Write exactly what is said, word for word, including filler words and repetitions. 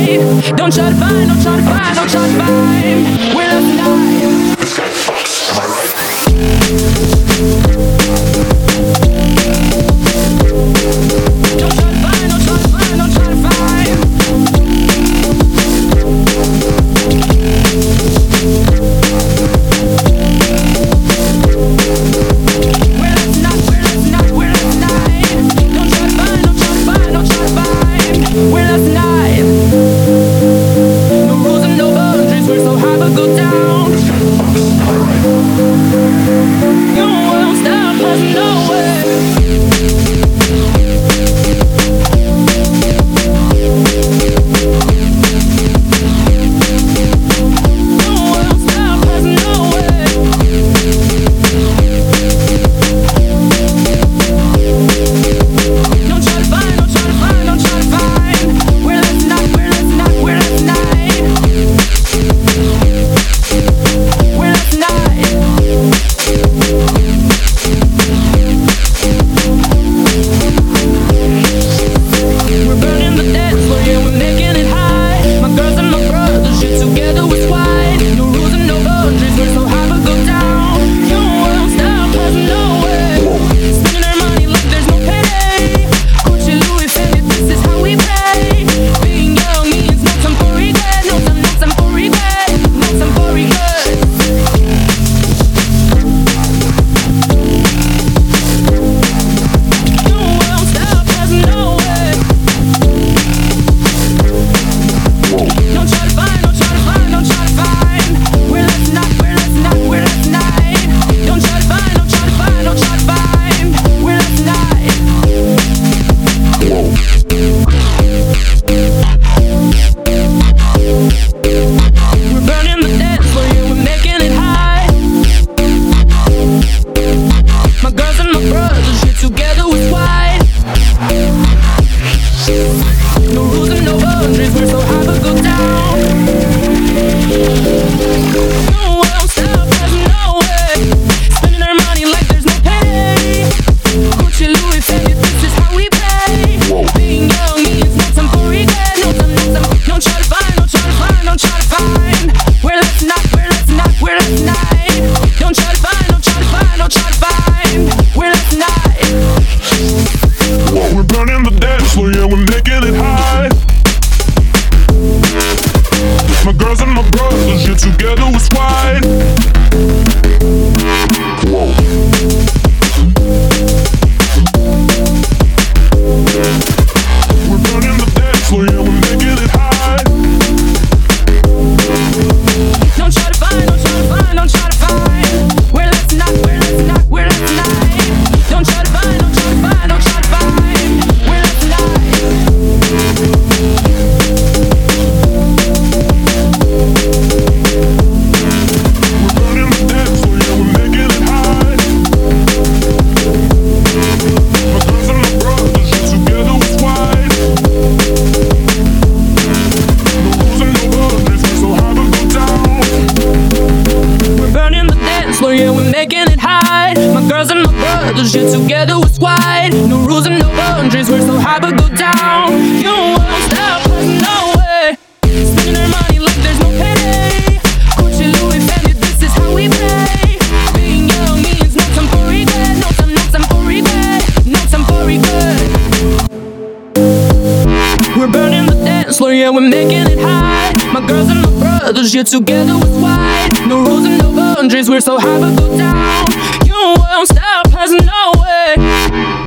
night. Don't try to find, don't try to find, don't try to find. We're love tonight. Am I right? Don't try to find, don't try to find, don't try to find. We're love tonight, we're love tonight, we're love tonight. Don't try to find, don't try to find, don't try to find. We're love tonight. No rules and no boundaries, we're so high but go down. You won't stop us, no way. Yeah, together we're squad. No rules and no boundaries, we're so high but go down. You won't stop us, no way. Spending our money like there's no payday. Gucci, Louis, Fendi, this is how we play. Being young means no time for regret. No time, no time for regret. No time for regret. We're burning the dance floor, yeah, we're making it high. My girls and my brothers, yeah, together we're squad. No rules and no boundaries, we're so high but go down.